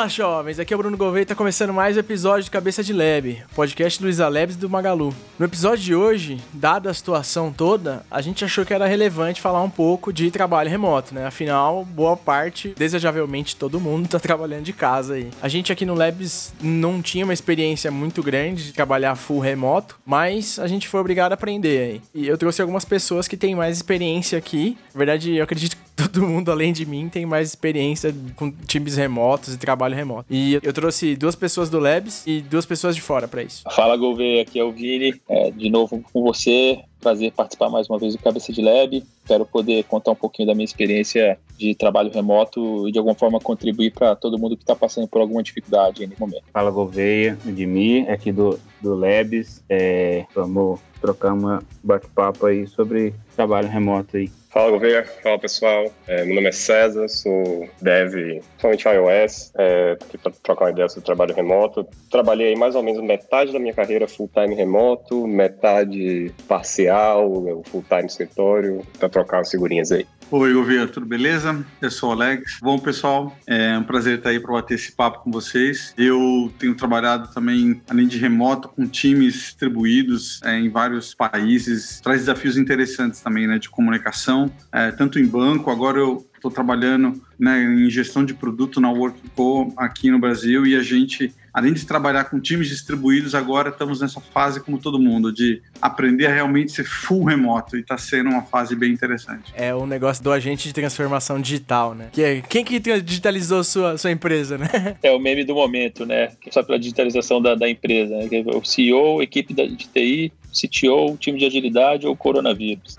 Fala, jovens! Aqui é o Bruno Gouveia e tá começando mais um episódio do Cabeça de Lab, podcast do Luiza Labs e do Magalu. No episódio de hoje, dada a situação toda, a gente achou que era relevante falar um pouco de trabalho remoto, né? Afinal, boa parte, desejavelmente todo mundo tá trabalhando de casa aí. A gente aqui no Labs não tinha uma experiência muito grande de trabalhar full remoto, mas a gente foi obrigado a aprender aí. E eu trouxe algumas pessoas que têm mais experiência aqui. Na verdade, eu acredito que todo mundo, além de mim, tem mais experiência com times remotos e trabalho remoto. E eu trouxe 2 pessoas do Labs e 2 pessoas de fora pra isso. Fala, Gouveia, aqui é o Vini, de novo com você. Prazer participar mais uma vez do Cabeça de Lab. Espero poder contar um pouquinho da minha experiência de trabalho remoto e de alguma forma contribuir para todo mundo que está passando por alguma dificuldade aí no momento. Fala, Gouveia, Edmir, aqui do Labs. Vamos trocar uma bate-papo aí sobre trabalho remoto aí. Fala, Gouveia. Fala, pessoal. Meu nome é César, sou dev, somente iOS. Tô aqui para trocar uma ideia sobre trabalho remoto. Trabalhei aí mais ou menos metade da minha carreira full-time remoto, metade parcial, full-time escritório, para trocar umas figurinhas aí. Oi, Gouveia, tudo beleza? Eu sou o Alex. Bom, pessoal, é um prazer estar aí para bater esse papo com vocês. Eu tenho trabalhado também, além de remoto, com times distribuídos em vários países. Traz desafios interessantes também, né, de comunicação, tanto em banco. Agora eu estou trabalhando, né, em gestão de produto na Workco aqui no Brasil e a gente, além de trabalhar com times distribuídos, agora estamos nessa fase, como todo mundo, de aprender a realmente ser full remoto e está sendo uma fase bem interessante. É o negócio do agente de transformação digital, né? Quem que digitalizou sua empresa, né? É o meme do momento, né? Só pela digitalização da empresa, né? O CEO, equipe de TI, CTO, time de agilidade ou coronavírus.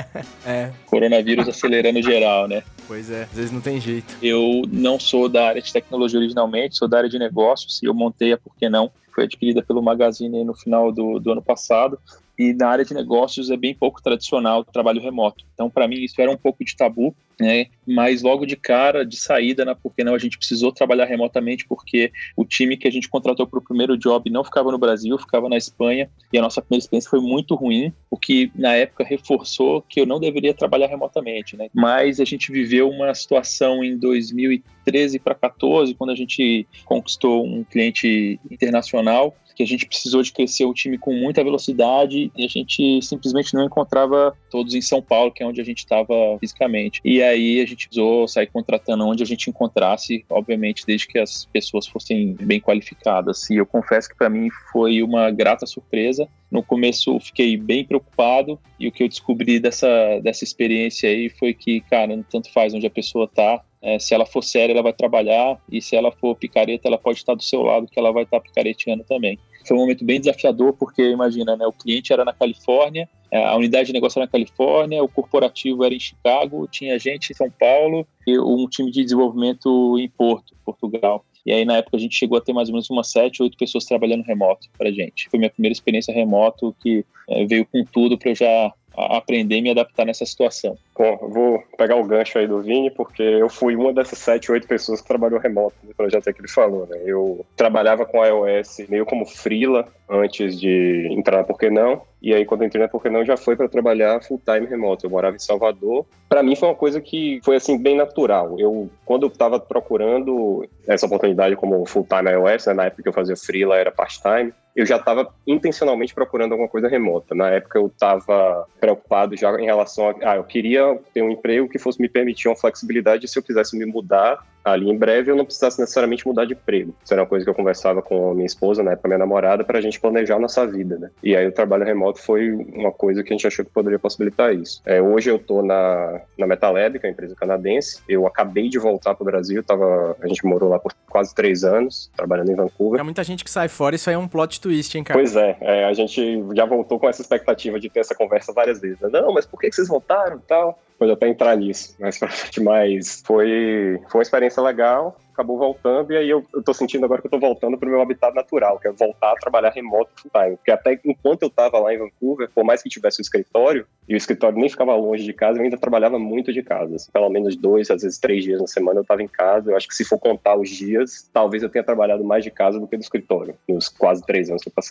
Coronavírus acelerando geral, né? Pois é, às vezes não tem jeito. Eu não sou da área de tecnologia originalmente, sou da área de negócios e eu montei a Por Que Não. Foi adquirida pelo Magazine no final do ano passado. E na área de negócios é bem pouco tradicional o trabalho remoto. Então, para mim, isso era um pouco de tabu, né? Mas logo de cara, de saída, na Por Que Não, a gente precisou trabalhar remotamente porque o time que a gente contratou para o primeiro job não ficava no Brasil, ficava na Espanha. E a nossa primeira experiência foi muito ruim, o que na época reforçou que eu não deveria trabalhar remotamente, né? Mas a gente viveu uma situação em 2013 para 2014, quando a gente conquistou um cliente internacional, que a gente precisou de crescer o time com muita velocidade e a gente simplesmente não encontrava todos em São Paulo, que é onde a gente estava fisicamente. E aí a gente precisou sair contratando onde a gente encontrasse, obviamente, desde que as pessoas fossem bem qualificadas. E eu confesso que para mim foi uma grata surpresa. No começo eu fiquei bem preocupado e o que eu descobri dessa experiência aí foi que, cara, tanto faz onde a pessoa está. Se ela for séria, ela vai trabalhar, e se ela for picareta, ela pode estar do seu lado, que ela vai estar picareteando também. Foi um momento bem desafiador, porque imagina, né, o cliente era na Califórnia, a unidade de negócio era na Califórnia, o corporativo era em Chicago, tinha gente em São Paulo e um time de desenvolvimento em Portugal. E aí, na época, a gente chegou a ter mais ou menos umas 7, 8 pessoas trabalhando remoto pra gente. Foi minha primeira experiência remoto, que veio com tudo para eu já aprender e me adaptar nessa situação. Bom, eu vou pegar o gancho aí do Vini, porque eu fui uma dessas 7, 8 pessoas que trabalhou remoto no projeto que ele falou, né? Eu trabalhava com iOS meio como freela antes de entrar na Por Que Não, e aí quando eu entrei na Por Que Não já foi para trabalhar full-time remoto. Eu morava em Salvador. Para mim foi uma coisa que foi assim bem natural. Quando eu estava procurando essa oportunidade como full-time iOS, né, na época que eu fazia freela era part-time, eu já estava intencionalmente procurando alguma coisa remota. Na época eu estava preocupado já em relação eu queria ter um emprego que fosse me permitir uma flexibilidade se eu quisesse me mudar ali em breve eu não precisasse necessariamente mudar de emprego. Isso era uma coisa que eu conversava com a minha esposa, na época minha namorada, para a gente planejar a nossa vida, né? E aí o trabalho remoto foi uma coisa que a gente achou que poderia possibilitar isso. Hoje eu estou na MetaLab, que é uma empresa canadense. Eu acabei de voltar para o Brasil, a gente morou lá por quase 3 anos, trabalhando em Vancouver. Há muita gente que sai fora, isso aí é um plot twist, hein, cara? Pois a gente já voltou com essa expectativa de ter essa conversa várias vezes. Né? Não, mas por que vocês voltaram e tal? Pode até entrar nisso, mas foi uma experiência legal. acabou voltando, e aí eu tô sentindo agora que eu tô voltando pro meu habitat natural, que é voltar a trabalhar remoto full time. Porque até enquanto eu tava lá em Vancouver, por mais que tivesse o escritório, e o escritório nem ficava longe de casa, eu ainda trabalhava muito de casa. Assim, pelo menos 2, às vezes 3 dias na semana eu tava em casa. Eu acho que se for contar os dias, talvez eu tenha trabalhado mais de casa do que do escritório, nos quase 3 anos que eu passei lá.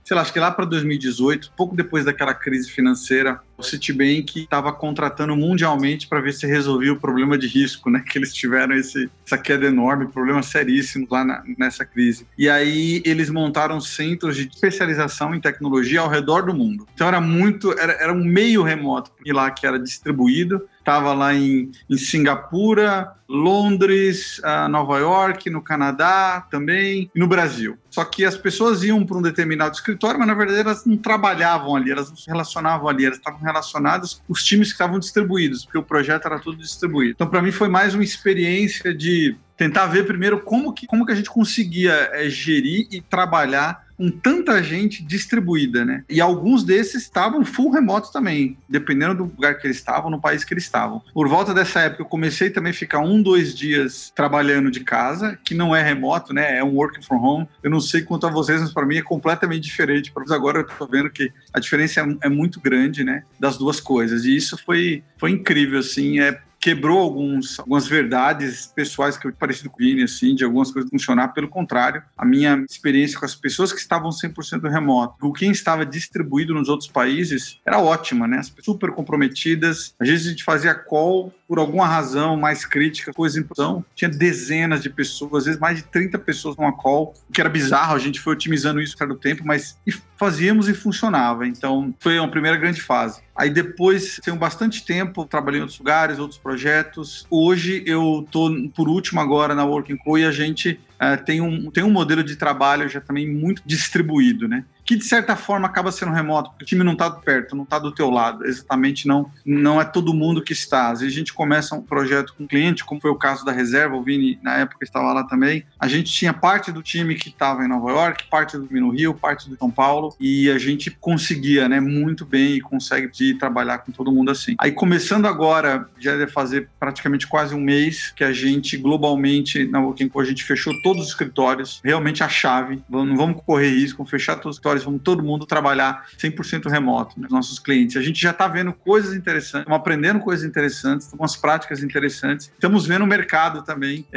sei lá, acho que lá para 2018, pouco depois daquela crise financeira, o Citibank estava contratando mundialmente para ver se resolvia o problema de risco, né? Que eles tiveram essa queda enorme, problema seríssimo lá nessa crise. E aí eles montaram centros de especialização em tecnologia ao redor do mundo. Então era um meio remoto, porque lá que era distribuído, estava lá em Singapura, Londres, Nova York, no Canadá também, e no Brasil. Só que as pessoas iam para um determinado escritório, mas na verdade elas não trabalhavam ali, elas não se relacionavam ali, elas estavam relacionadas com os times que estavam distribuídos, porque o projeto era todo distribuído. Então, para mim, foi mais uma experiência de tentar ver primeiro como que a gente conseguia gerir e trabalhar com tanta gente distribuída, né? E alguns desses estavam full remoto também, dependendo do lugar que eles estavam, no país que eles estavam. Por volta dessa época, eu comecei também a ficar 1-2 dias trabalhando de casa, que não é remoto, né? É um working from home. Eu não sei quanto a vocês, mas para mim é completamente diferente. Para agora eu tô vendo que a diferença é muito grande, né? Das duas coisas. E isso foi incrível, assim. Quebrou algumas verdades pessoais que eu parecido com o Vini, assim, de algumas coisas funcionar. Pelo contrário, a minha experiência com as pessoas que estavam 100% remoto, com quem estava distribuído nos outros países, era ótima, né? As pessoas super comprometidas. Às vezes a gente fazia call por alguma razão mais crítica, coisa em produção. Tinha dezenas de pessoas, às vezes mais de 30 pessoas numa call, o que era bizarro. A gente foi otimizando isso cada tempo, mas fazíamos e funcionava. Então, foi uma primeira grande fase. Aí depois, tenho bastante tempo, trabalhei em outros lugares, outros projetos. Hoje eu estou, por último agora, na Working Co, e a gente tem um modelo de trabalho já também muito distribuído, né? Que de certa forma acaba sendo remoto, porque o time não está perto, não está do teu lado, exatamente não é todo mundo que está. Às vezes a gente começa um projeto com um cliente, como foi o caso da Reserva, o Vini na época estava lá também, a gente tinha parte do time que estava em Nova York, parte do time no Rio, parte do São Paulo, e a gente conseguia, né, muito bem e consegue trabalhar com todo mundo assim. Aí começando agora, já deve fazer praticamente quase um mês que a gente globalmente, na Working Co, a gente fechou todos os escritórios, realmente a chave, não vamos correr risco, vamos fechar todos os escritórios, vamos todo mundo trabalhar 100% remoto, né, nossos clientes. A gente já está vendo coisas interessantes, estamos aprendendo coisas interessantes, umas práticas interessantes, estamos vendo o mercado também,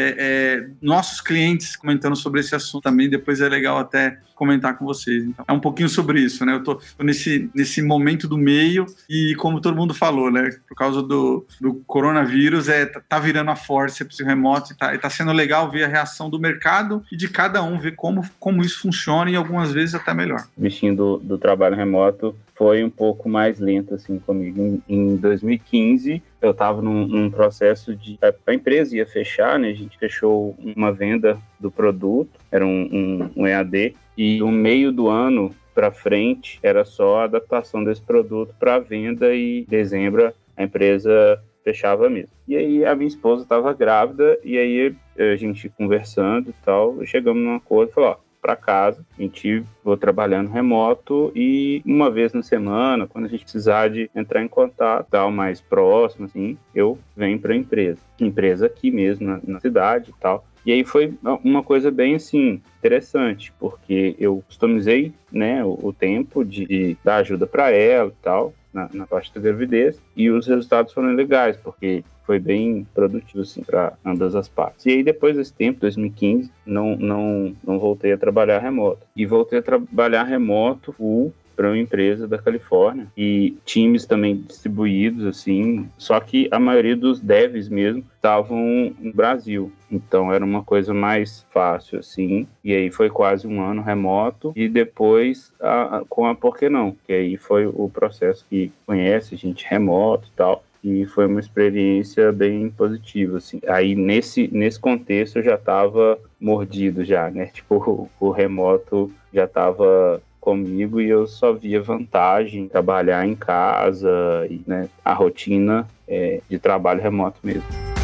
nossos clientes comentando sobre esse assunto também, depois é legal até comentar com vocês. Então, é um pouquinho sobre isso, né? Eu tô nesse momento do meio e, como todo mundo falou, né? Por causa do coronavírus, tá virando a forceps remoto e tá sendo legal ver a reação do mercado e de cada um, ver como isso funciona e algumas vezes até melhor. O bichinho do trabalho remoto foi um pouco mais lento, assim, comigo. Em 2015, eu estava num processo de... A empresa ia fechar, né? A gente fechou uma venda do produto, era um EAD, e no meio do ano para frente era só a adaptação desse produto para venda, e em dezembro a empresa fechava mesmo. E aí a minha esposa estava grávida, e aí a gente conversando e tal, chegamos num acordo e falou, para casa, a gente vou trabalhando remoto, e uma vez na semana, quando a gente precisar de entrar em contato, tal, mais próximo, assim, eu venho para a empresa aqui mesmo na cidade e tal. E aí foi uma coisa bem, assim, interessante, porque eu customizei, né, o tempo de dar ajuda para ela e tal, na parte da gravidez, e os resultados foram legais, porque foi bem produtivo, assim, para ambas as partes. E aí, depois desse tempo, 2015, não voltei a trabalhar remoto. E voltei a trabalhar remoto para uma empresa da Califórnia, e times também distribuídos, assim, só que a maioria dos devs mesmo estavam no Brasil, então era uma coisa mais fácil, assim, e aí foi quase um ano remoto, e depois com a Por Que Não, que aí foi o processo que conhece, gente remoto e tal, e foi uma experiência bem positiva, assim. Aí nesse contexto eu já estava mordido já, né, tipo, o remoto já estava comigo, e eu só via vantagem em trabalhar em casa, e, né, a rotina de trabalho remoto mesmo.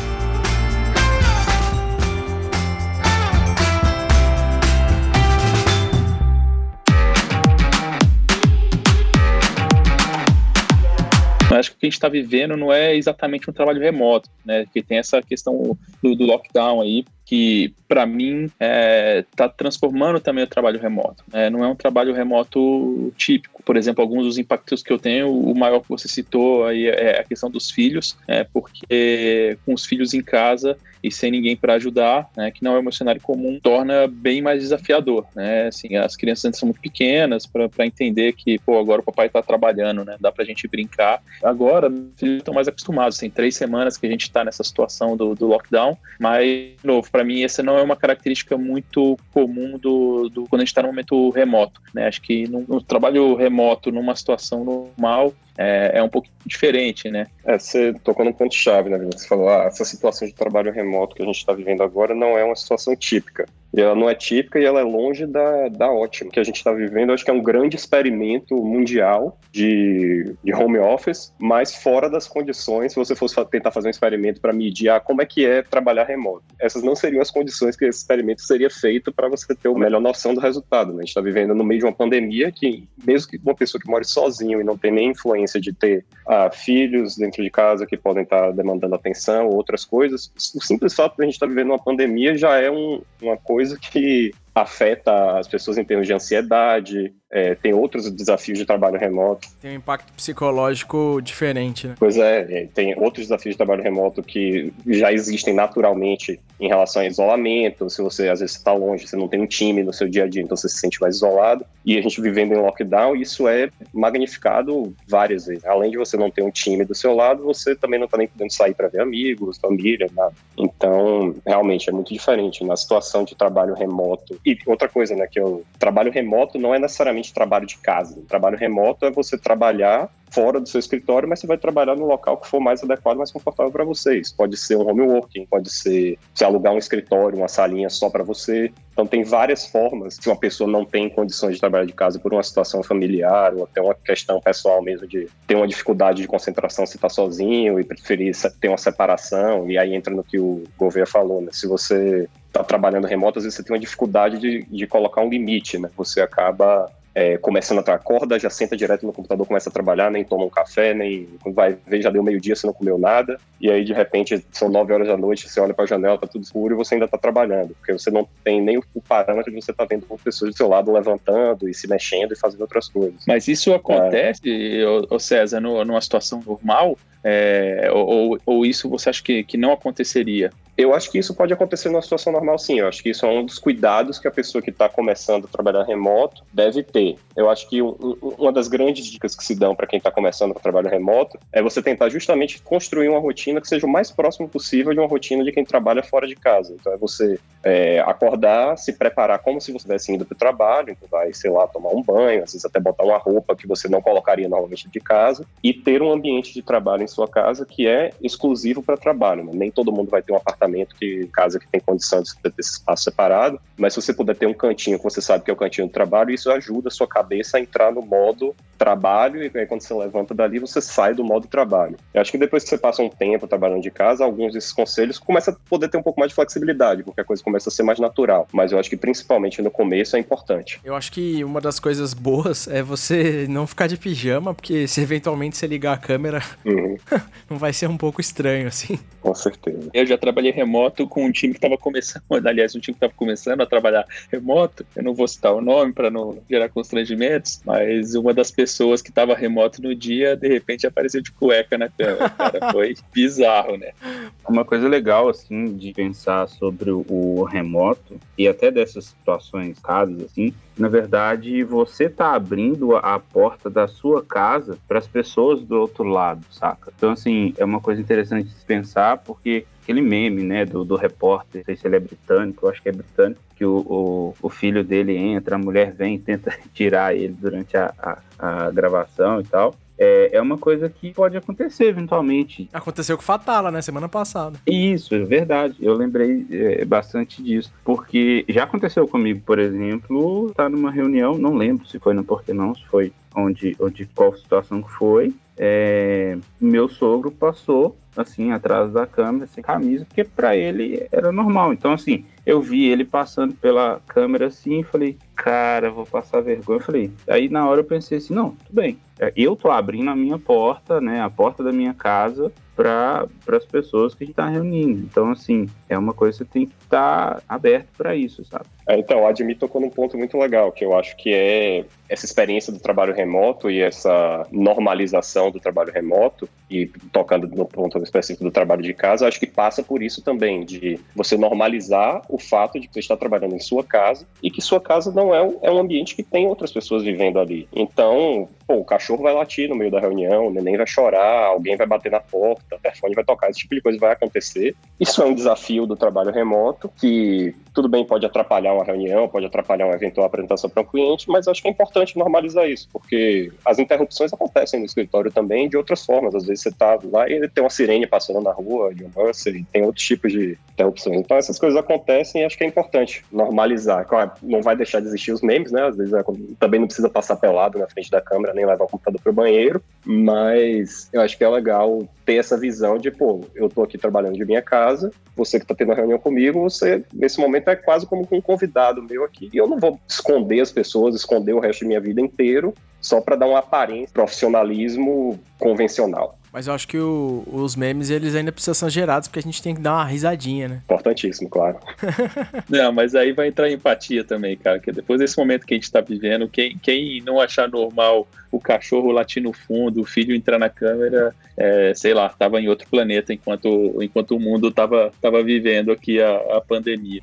Eu acho que o que a gente está vivendo não é exatamente um trabalho remoto, né? Porque tem essa questão do lockdown aí, que para mim está transformando também o trabalho remoto, né? Não é um trabalho remoto típico. Por exemplo, alguns dos impactos que eu tenho, o maior que você citou aí é a questão dos filhos, porque com os filhos em casa e sem ninguém para ajudar, né, que não é um cenário comum, torna bem mais desafiador, né? Assim, as crianças ainda são muito pequenas para entender que, pô, agora o papai está trabalhando, né? Dá pra gente brincar. Agora, os filhos estão mais acostumados, tem 3 semanas que a gente está nessa situação do lockdown, mas, de novo, para mim essa não é uma característica muito comum do quando a gente está no momento remoto, né? Acho que no trabalho remoto, numa situação normal, é um pouco diferente, né? Você tocou num ponto-chave, né? Você falou, essa situação de trabalho remoto que a gente está vivendo agora não é uma situação típica. E ela não é típica e ela é longe da ótima. O que a gente está vivendo, eu acho que é um grande experimento mundial de home office, mas fora das condições, se você fosse tentar fazer um experimento para medir como é que é trabalhar remoto. Essas não seriam as condições que esse experimento seria feito para você ter a melhor noção do resultado, né? A gente está vivendo no meio de uma pandemia que, mesmo que uma pessoa que more sozinho e não tem nem influência de ter filhos dentro de casa que podem estar demandando atenção ou outras coisas, o simples fato de a gente estar vivendo uma pandemia já é uma coisa que afeta as pessoas em termos de ansiedade, tem outros desafios de trabalho remoto. Tem um impacto psicológico diferente, né? Pois tem outros desafios de trabalho remoto que já existem naturalmente em relação a isolamento. Se você, às vezes, está longe, você não tem um time no seu dia a dia, então você se sente mais isolado. E a gente vivendo em lockdown, isso é magnificado várias vezes. Além de você não ter um time do seu lado, você também não está nem podendo sair para ver amigos, família, nada. Então, realmente, é muito diferente na situação de trabalho remoto. E outra coisa, né, que o trabalho remoto não é necessariamente trabalho de casa. O trabalho remoto é você trabalhar fora do seu escritório, mas você vai trabalhar no local que for mais adequado, mais confortável para vocês. Pode ser um home working, pode ser você alugar um escritório, uma salinha só para você. Então tem várias formas. Se uma pessoa não tem condições de trabalhar de casa por uma situação familiar ou até uma questão pessoal mesmo de ter uma dificuldade de concentração se está sozinho e preferir ter uma separação, e aí entra no que o Gouveia falou, né? Se você está trabalhando remoto, às vezes você tem uma dificuldade de colocar um limite, né? Você acaba começando a acorda, já senta direto no computador, começa a trabalhar, nem toma um café, nem vai ver, já deu meio-dia, você não comeu nada, e aí de repente são 9 horas da noite, você olha para a janela, tá tudo escuro e você ainda tá trabalhando, porque você não tem nem o parâmetro de você tá vendo pessoas do seu lado levantando e se mexendo e fazendo outras coisas. Mas isso acontece, César, numa situação normal? Ou isso você acha que não aconteceria? Eu acho que isso pode acontecer numa situação normal, sim. Eu acho que isso é um dos cuidados que a pessoa que está começando a trabalhar remoto deve ter. Eu acho que uma das grandes dicas que se dão para quem está começando a trabalhar remoto é você tentar justamente construir uma rotina que seja o mais próximo possível de uma rotina de quem trabalha fora de casa. Então é você acordar, se preparar como se você estivesse indo para o trabalho, então vai, sei lá, tomar um banho, às vezes até botar uma roupa que você não colocaria normalmente de casa, e ter um ambiente de trabalho em sua casa que é exclusivo para trabalho, né? Nem todo mundo vai ter um apartamento casa que tem condição de ter esse espaço separado, mas se você puder ter um cantinho que você sabe que é o cantinho do trabalho, isso ajuda a sua cabeça a entrar no modo trabalho, e aí quando você levanta dali, você sai do modo trabalho. Eu acho que depois que você passa um tempo trabalhando de casa, alguns desses conselhos começam a poder ter um pouco mais de flexibilidade, porque a coisa começa a ser mais natural, mas eu acho que principalmente no começo é importante. Eu acho que uma das coisas boas é você não ficar de pijama, porque se eventualmente você ligar a câmera, não vai ser um pouco estranho, assim. Com certeza. Eu já trabalhei remoto com um time que estava começando, aliás, um time que estava começando a trabalhar remoto. Eu não vou citar o nome para não gerar constrangimentos, mas uma das pessoas que estava remoto no dia, de repente apareceu de cueca na cama, cara. Foi bizarro, né? Uma coisa legal, assim, de pensar sobre o remoto e até dessas situações, casos, assim, na verdade, você tá abrindo a porta da sua casa para as pessoas do outro lado, saca? Então, assim, é uma coisa interessante de se pensar, porque aquele meme, né, do repórter, não sei se ele é britânico, eu acho que é britânico, que o filho dele entra, a mulher vem e tenta tirar ele durante a gravação e tal. É uma coisa que pode acontecer eventualmente. Aconteceu com o Fatala, né? Semana passada. Isso, é verdade. Eu lembrei bastante disso. Porque já aconteceu comigo, por exemplo, tá numa reunião, não lembro se foi no Por Que Não, se foi qual situação que foi. Meu sogro passou, assim, atrás da câmera, sem camisa, porque pra ele era normal. Então, assim, eu vi ele passando pela câmera assim e falei, cara, vou passar vergonha. Aí na hora eu pensei assim, não, tudo bem. Eu tô abrindo a minha porta, né, a porta da minha casa para as pessoas que a gente tá reunindo. Então, assim, é uma coisa que você tem que estar aberto para isso, sabe? Então, o Admir tocou num ponto muito legal, que eu acho que é essa experiência do trabalho remoto e essa normalização do trabalho remoto, e tocando no ponto específico do trabalho de casa, acho que passa por isso também, de você normalizar o fato de que você está trabalhando em sua casa e que sua casa não é um ambiente que tem outras pessoas vivendo ali. Então, o cachorro vai latir no meio da reunião, o neném vai chorar, alguém vai bater na porta, o telefone vai tocar, esse tipo de coisa vai acontecer. Isso é um desafio do trabalho remoto, que tudo bem, pode atrapalhar uma reunião, pode atrapalhar uma eventual apresentação para um cliente, mas acho que é importante normalizar isso, porque as interrupções acontecem no escritório também de outras formas. Às vezes você tá lá e tem uma sirene passando na rua, de um Mercer, tem outros tipos de interrupções. Então essas coisas acontecem e acho que é importante normalizar. Claro, não vai deixar de existir os memes, né? Às vezes também não precisa passar pelado na frente da câmera, nem levar o computador pro banheiro, mas eu acho que é legal ter essa visão de, eu tô aqui trabalhando de minha casa, você que tá tendo uma reunião comigo, você, nesse momento, é quase como um convidado meu aqui. E eu não vou esconder as pessoas, esconder o resto da minha vida inteiro, só para dar uma aparência de profissionalismo convencional. Mas eu acho que os memes, eles ainda precisam ser gerados, porque a gente tem que dar uma risadinha, né? Importantíssimo, claro. Não, mas aí vai entrar empatia também, cara, que depois desse momento que a gente tá vivendo, quem não achar normal o cachorro latir no fundo, o filho entrar na câmera, sei lá, tava em outro planeta enquanto o mundo tava vivendo aqui a pandemia.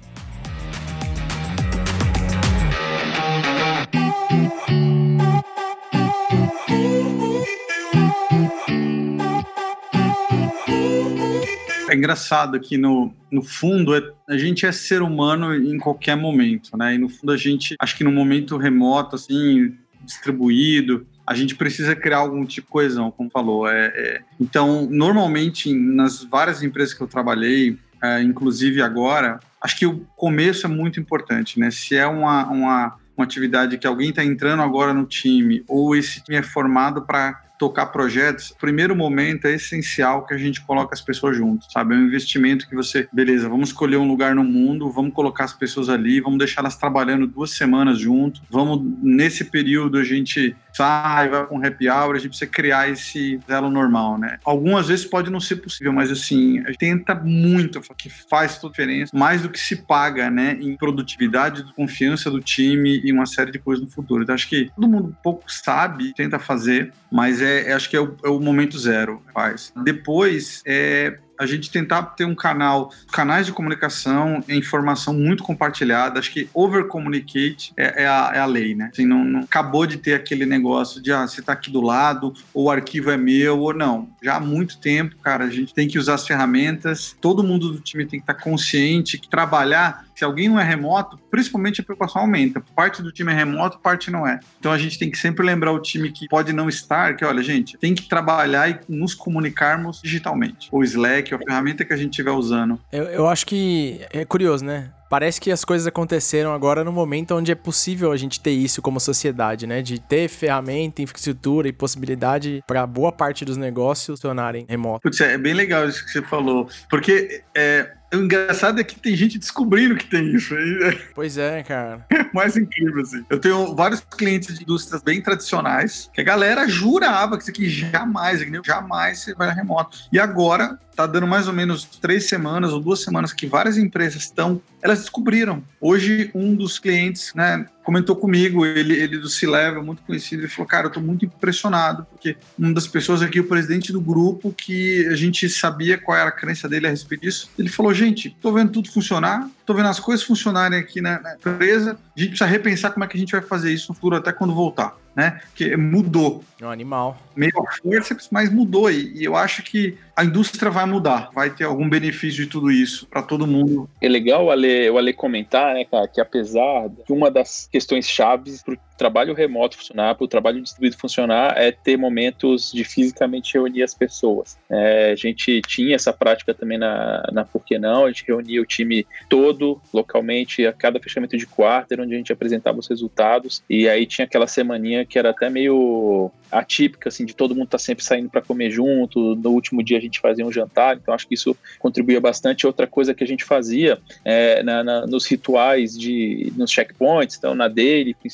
É engraçado que no fundo a gente é ser humano em qualquer momento, né? E no fundo acho que no momento remoto, assim, distribuído, a gente precisa criar algum tipo de coesão, como falou. Então, normalmente, nas várias empresas que eu trabalhei, inclusive agora, acho que o começo é muito importante, né? Se é uma atividade que alguém está entrando agora no time, ou esse time é formado para tocar projetos, o primeiro momento é essencial que a gente coloque as pessoas juntas, sabe? É um investimento que beleza, vamos escolher um lugar no mundo, vamos colocar as pessoas ali, vamos deixar elas trabalhando 2 semanas junto, nesse período a gente sai, vai com happy hour, a gente precisa criar esse elo normal, né? Algumas vezes pode não ser possível, mas assim, a gente tenta muito, que faz toda a diferença, mais do que se paga, né, em produtividade, confiança do time e uma série de coisas no futuro. Então acho que todo mundo um pouco sabe, tenta fazer, mas acho que é o momento zero, faz. Depois, a gente tentar ter canais de comunicação e informação muito compartilhada. Acho que over-communicate é a lei, né? Assim, não acabou de ter aquele negócio de, você tá aqui do lado, ou o arquivo é meu, ou não. Já há muito tempo, cara, a gente tem que usar as ferramentas, todo mundo do time tem que estar consciente, que trabalhar, se alguém não é remoto, principalmente a preocupação aumenta. Parte do time é remoto, parte não é. Então a gente tem que sempre lembrar o time que pode não estar, que olha, gente, tem que trabalhar e nos comunicarmos digitalmente. O Slack, a ferramenta que a gente estiver usando. Eu acho que é curioso, né? Parece que as coisas aconteceram agora no momento onde é possível a gente ter isso como sociedade, né? De ter ferramenta, infraestrutura e possibilidade para boa parte dos negócios funcionarem remoto. Putz, é bem legal isso que você falou, porque o engraçado é que tem gente descobrindo que tem isso. Pois é, cara. É mais incrível, assim. Eu tenho vários clientes de indústrias bem tradicionais que a galera jurava que isso aqui jamais você vai remoto. E agora tá dando mais ou menos 3 semanas ou 2 semanas que várias empresas elas descobriram. Hoje, um dos clientes, né, comentou comigo, ele do C-Level, muito conhecido, ele falou, cara, eu tô muito impressionado, porque uma das pessoas aqui, o presidente do grupo, que a gente sabia qual era a crença dele a respeito disso, ele falou, gente, tô vendo tudo funcionar, tô vendo as coisas funcionarem aqui na empresa, a gente precisa repensar como é que a gente vai fazer isso no futuro, até quando voltar, né? Porque mudou. É um animal. Meio a força, mas mudou, e eu acho que a indústria vai mudar, vai ter algum benefício de tudo isso para todo mundo. É legal o Ale comentar, né, cara, que apesar de uma das questões chaves para o trabalho remoto funcionar, para o trabalho distribuído funcionar, é ter momentos de fisicamente reunir as pessoas. A gente tinha essa prática também na Por Que Não, a gente reunia o time todo localmente a cada fechamento de quarter, onde a gente apresentava os resultados, e aí tinha aquela semaninha que era até meio atípica, assim, de todo mundo estar sempre saindo para comer junto, no último dia a gente fazia um jantar, então acho que isso contribuía bastante. Outra coisa que a gente fazia nos rituais, nos checkpoints, então na daily principalmente,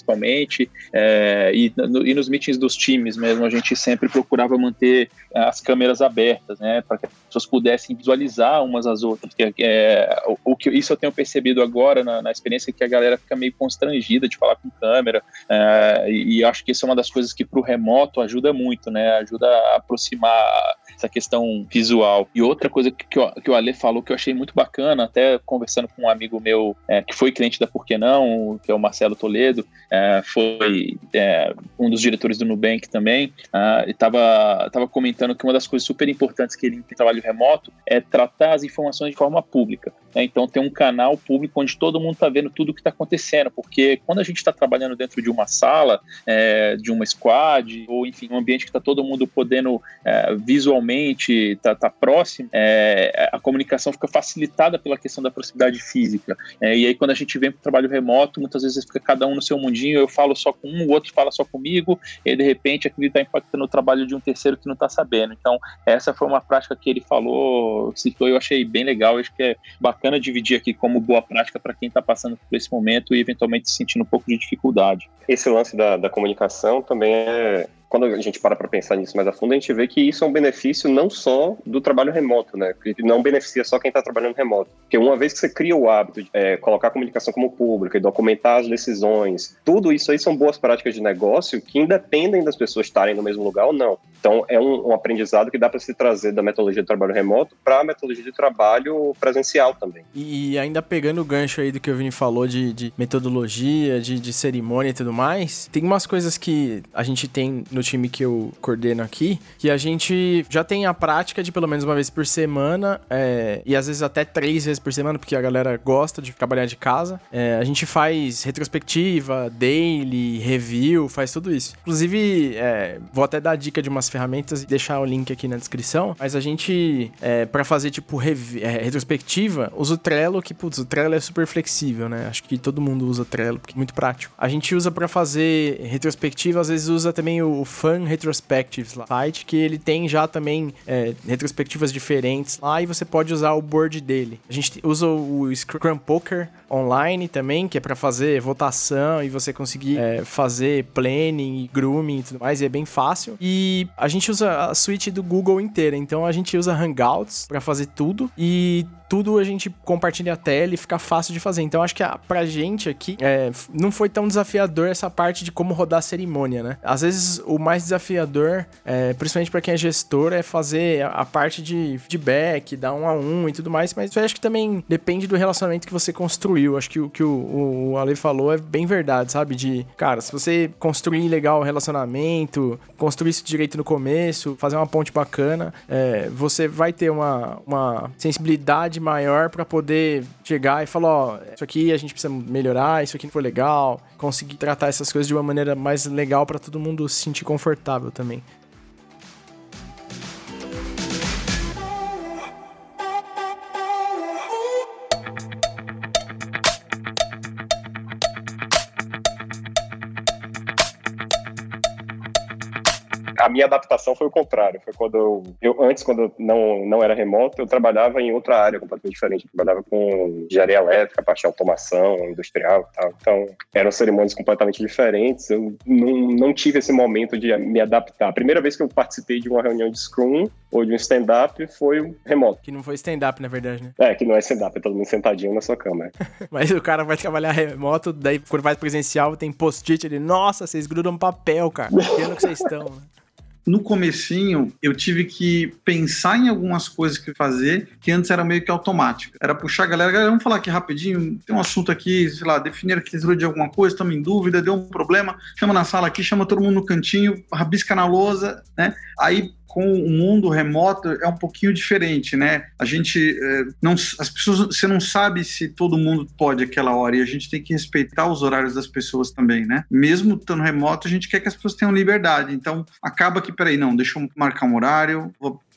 remotamente, e nos meetings dos times mesmo, a gente sempre procurava manter as câmeras abertas, né, para que as pessoas pudessem visualizar umas às outras. Isso eu tenho percebido agora na experiência, que a galera fica meio constrangida de falar com câmera, e acho que isso é uma das coisas que para o remoto ajuda muito, né, ajuda a aproximar essa questão visual. E outra coisa que o Ale falou que eu achei muito bacana, até conversando com um amigo meu que foi cliente da Por Que Não, que é o Marcelo Toledo, foi um dos diretores do Nubank também, e estava comentando que uma das coisas super importantes que ele tem trabalho remoto é tratar as informações de forma pública, né? Então tem um canal público onde todo mundo está vendo tudo o que está acontecendo, porque quando a gente está trabalhando dentro de uma sala, de uma squad, ou enfim, um ambiente que está todo mundo podendo visualmente tá próximo, a comunicação fica facilitada pela questão da proximidade física, e aí quando a gente vem para o trabalho remoto, muitas vezes fica cada um no seu mundinho, eu falo só com um, o outro fala só comigo, e aí, de repente aquilo está impactando o trabalho de um terceiro que não está sabendo. Então essa foi uma prática que ele falou, citou, eu achei bem legal, acho que é bacana dividir aqui como boa prática para quem está passando por esse momento e eventualmente sentindo um pouco de dificuldade. Esse lance da comunicação também quando a gente para pensar nisso mais a fundo, a gente vê que isso é um benefício não só do trabalho remoto, né? Porque não beneficia só quem está trabalhando remoto. Porque uma vez que você cria o hábito de colocar a comunicação como pública e documentar as decisões, tudo isso aí são boas práticas de negócio que independem das pessoas estarem no mesmo lugar ou não. Então, é um aprendizado que dá para se trazer da metodologia de trabalho remoto para a metodologia de trabalho presencial também. E ainda pegando o gancho aí do que o Vini falou de metodologia, de cerimônia e tudo mais, tem umas coisas que a gente tem no time que eu coordeno aqui, que a gente já tem a prática de pelo menos uma vez por semana, e às vezes até 3 vezes por semana, porque a galera gosta de trabalhar de casa. A gente faz retrospectiva, daily, review, faz tudo isso. Inclusive, vou até dar a dica de umas ferramentas e deixar o link aqui na descrição, mas a gente, pra fazer tipo retrospectiva, usa o Trello, que putz, o Trello é super flexível, né? Acho que todo mundo usa Trello, porque é muito prático. A gente usa pra fazer retrospectiva, às vezes usa também o Fun Retrospectives lá, site, que ele tem já também retrospectivas diferentes lá, e você pode usar o board dele. A gente usa o Scrum Poker online também, que é pra fazer votação e você conseguir fazer planning e grooming e tudo mais, e é bem fácil. E a gente usa a suite do Google inteira, então a gente usa Hangouts pra fazer tudo, e tudo a gente compartilha a tela e fica fácil de fazer. Então acho que pra gente aqui não foi tão desafiador essa parte de como rodar a cerimônia, né? Às vezes o mais desafiador, principalmente pra quem é gestor, é fazer a parte de feedback, dar 1 a 1 e tudo mais, mas eu acho que também depende do relacionamento que você construiu. Acho que o que o Ale falou é bem verdade, sabe? Cara, se você construir legal o relacionamento, construir isso direito no começo, fazer uma ponte bacana, você vai ter uma sensibilidade maior pra poder chegar e falar, ó, isso aqui a gente precisa melhorar, isso aqui não foi legal, conseguir tratar essas coisas de uma maneira mais legal pra todo mundo se sentir confortável também. A minha adaptação foi o contrário. Foi quando antes, quando eu não era remoto, eu trabalhava em outra área completamente diferente. Eu trabalhava com engenharia elétrica, parte de automação industrial e tal. Então, eram cerimônias completamente diferentes. Eu não tive esse momento de me adaptar. A primeira vez que eu participei de uma reunião de Scrum ou de um stand-up foi remoto. Que não foi stand-up, na verdade, né? Que não é stand-up, é todo mundo sentadinho na sua cama. Mas o cara vai trabalhar remoto, daí quando vai presencial tem post-it, ele, nossa, vocês grudam papel, cara. Que ano que vocês estão, né? No comecinho, eu tive que pensar em algumas coisas que fazer, que antes era meio que automático. Era puxar a galera, vamos falar aqui rapidinho, tem um assunto aqui, sei lá, definir a arquitetura de alguma coisa, estamos em dúvida, deu um problema, chama na sala aqui, chama todo mundo no cantinho, rabisca na lousa, né? Aí, com o mundo remoto é um pouquinho diferente, né? A gente as pessoas, você não sabe se todo mundo pode aquela hora, e a gente tem que respeitar os horários das pessoas também, né? Mesmo estando remoto, a gente quer que as pessoas tenham liberdade. Então, acaba que, peraí, não, deixa eu marcar um horário, vou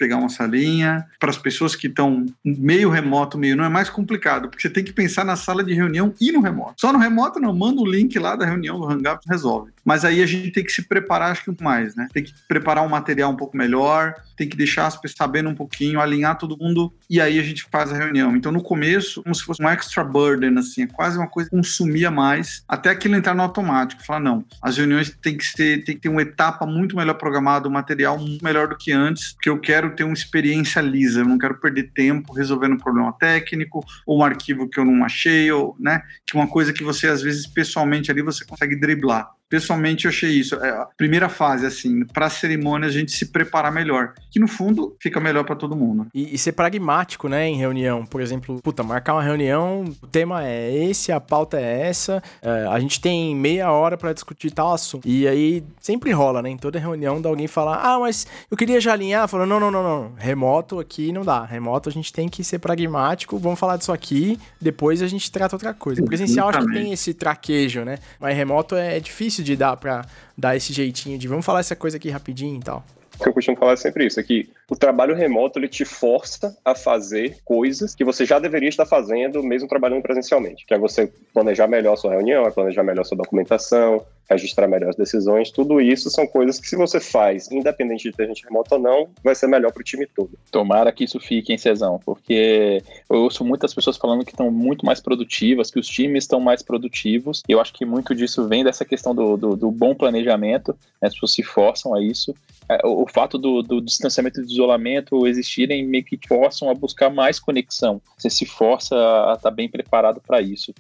pegar uma salinha. Para as pessoas que estão meio remoto, meio não, é mais complicado, porque você tem que pensar na sala de reunião e no remoto. Só no remoto não, manda o link lá da reunião do Hangout, resolve. Mas aí a gente tem que se preparar, acho que mais, né? Tem que preparar um material um pouco melhor, tem que deixar as pessoas sabendo um pouquinho, alinhar todo mundo, e aí a gente faz a reunião. Então, no começo, como se fosse um extra burden, assim, é quase uma coisa que consumia mais, até aquilo entrar no automático. Falar, não, as reuniões tem que ter uma etapa muito melhor programada, um material muito melhor do que antes, porque eu quero ter uma experiência lisa, eu não quero perder tempo resolvendo um problema técnico, ou um arquivo que eu não achei, ou, né, que uma coisa que você, às vezes, pessoalmente ali, você consegue driblar. Pessoalmente, eu achei isso. A primeira fase, assim, para a cerimônia, a gente se preparar melhor. Que, no fundo, fica melhor para todo mundo. E ser pragmático, né, em reunião. Por exemplo, marcar uma reunião, o tema é esse, a pauta é essa, a gente tem meia hora para discutir tal assunto. E aí, sempre rola, né, em toda reunião, de alguém falar, mas eu queria já alinhar. Falando, não. Remoto aqui não dá. Remoto a gente tem que ser pragmático, vamos falar disso aqui, depois a gente trata outra coisa. Presencial, acho que tem esse traquejo, né, mas remoto é difícil de dar pra dar esse jeitinho de vamos falar essa coisa aqui rapidinho e tal. O que eu costumo falar é sempre isso, é que o trabalho remoto ele te força a fazer coisas que você já deveria estar fazendo mesmo trabalhando presencialmente, que é você planejar melhor a sua reunião, planejar melhor a sua documentação, registrar melhor as decisões, tudo isso são coisas que se você faz, independente de ter gente remota ou não, vai ser melhor para o time todo. Tomara que isso fique em Cezão, porque eu ouço muitas pessoas falando que estão muito mais produtivas, que os times estão mais produtivos, e eu acho que muito disso vem dessa questão do bom planejamento, né? As pessoas se forçam a isso. O fato do distanciamento e do isolamento existirem meio que te forçam a buscar mais conexão. Você se força a estar bem preparado para isso.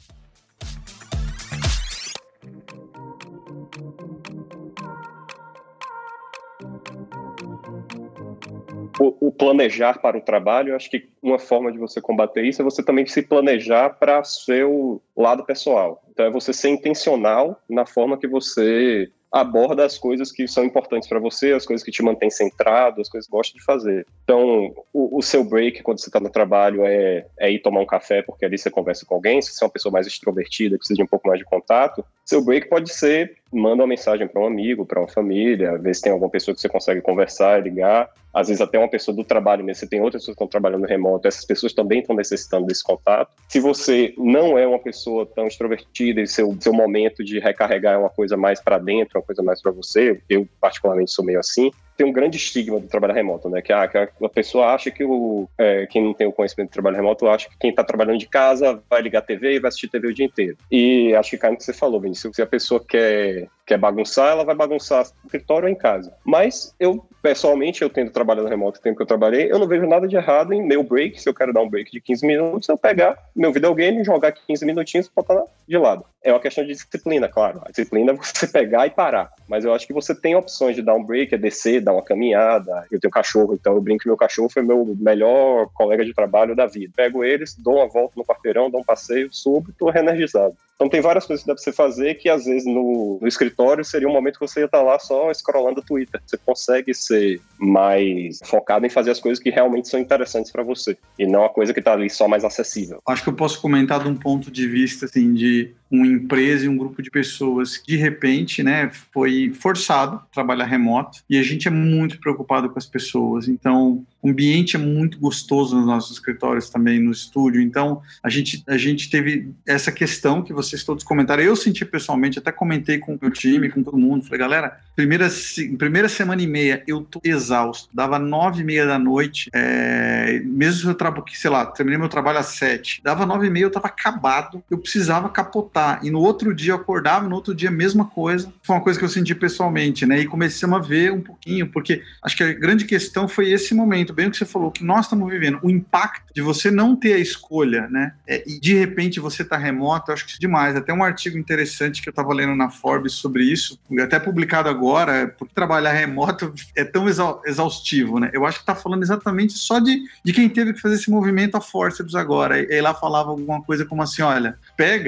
O planejar para o trabalho, eu acho que uma forma de você combater isso é você também se planejar para seu lado pessoal. Então é você ser intencional na forma que você aborda as coisas que são importantes para você, as coisas que te mantêm centrado, as coisas que gosta de fazer. Então, o seu break, quando você está no trabalho, é ir tomar um café, porque ali você conversa com alguém. Se você é uma pessoa mais extrovertida, precisa de um pouco mais de contato, seu break pode ser, manda uma mensagem para um amigo, para uma família, ver se tem alguma pessoa que você consegue conversar, ligar. Às vezes até uma pessoa do trabalho, mesmo se tem outras pessoas que estão trabalhando remoto, essas pessoas também estão necessitando desse contato. Se você não é uma pessoa tão extrovertida e seu momento de recarregar é uma coisa mais para dentro, uma coisa mais para você, eu particularmente sou meio assim, tem um grande estigma do trabalho remoto, né? Que a pessoa acha que quem não tem o conhecimento do trabalho remoto acha que quem está trabalhando de casa vai ligar a TV e vai assistir TV o dia inteiro. E acho que cai no que você falou, Vinícius, se a pessoa quer bagunçar, ela vai bagunçar no escritório ou em casa. Mas eu, pessoalmente, eu tendo trabalhado remoto o tempo que eu trabalhei, eu não vejo nada de errado em meu break, se eu quero dar um break de 15 minutos, eu pegar meu videogame, jogar 15 minutinhos e botar de lado. É uma questão de disciplina, claro. A disciplina é você pegar e parar. Mas eu acho que você tem opções de dar um break, é descer, dar uma caminhada. Eu tenho cachorro, então eu brinco que meu cachorro foi meu melhor colega de trabalho da vida. Pego eles, dou uma volta no quarteirão, dou um passeio, subo e tô reenergizado. Então tem várias coisas que dá pra você fazer que às vezes no escritório seria um momento que você ia estar lá só scrollando o Twitter. Você consegue ser mais focado em fazer as coisas que realmente são interessantes para você e não a coisa que tá ali só mais acessível. Acho que eu posso comentar de um ponto de vista assim, de uma empresa e um grupo de pessoas que de repente, né, foi forçado a trabalhar remoto e a gente é muito preocupado com as pessoas. Então o ambiente é muito gostoso nos nossos escritórios também, no estúdio. Então, a gente teve essa questão que vocês todos comentaram. Eu senti pessoalmente, até comentei com o meu time, com todo mundo. Falei, galera, primeira semana e meia, eu tô exausto. Dava 9h30 da noite, mesmo se eu terminei meu trabalho às 7. Dava 9h30, eu tava acabado. Eu precisava capotar. E no outro dia eu acordava, no outro dia a mesma coisa. Foi uma coisa que eu senti pessoalmente, né? E começamos a ver um pouquinho, porque acho que a grande questão foi esse momento, bem o que você falou, que nós estamos vivendo, o impacto de você não ter a escolha, né? E de repente você tá remoto, eu acho que isso é demais. Até um artigo interessante que eu estava lendo na Forbes sobre isso, até publicado agora, porque trabalhar remoto é tão exaustivo, né? Eu acho que tá falando exatamente só de quem teve que fazer esse movimento a forceps agora. E lá falava alguma coisa como assim, olha, pega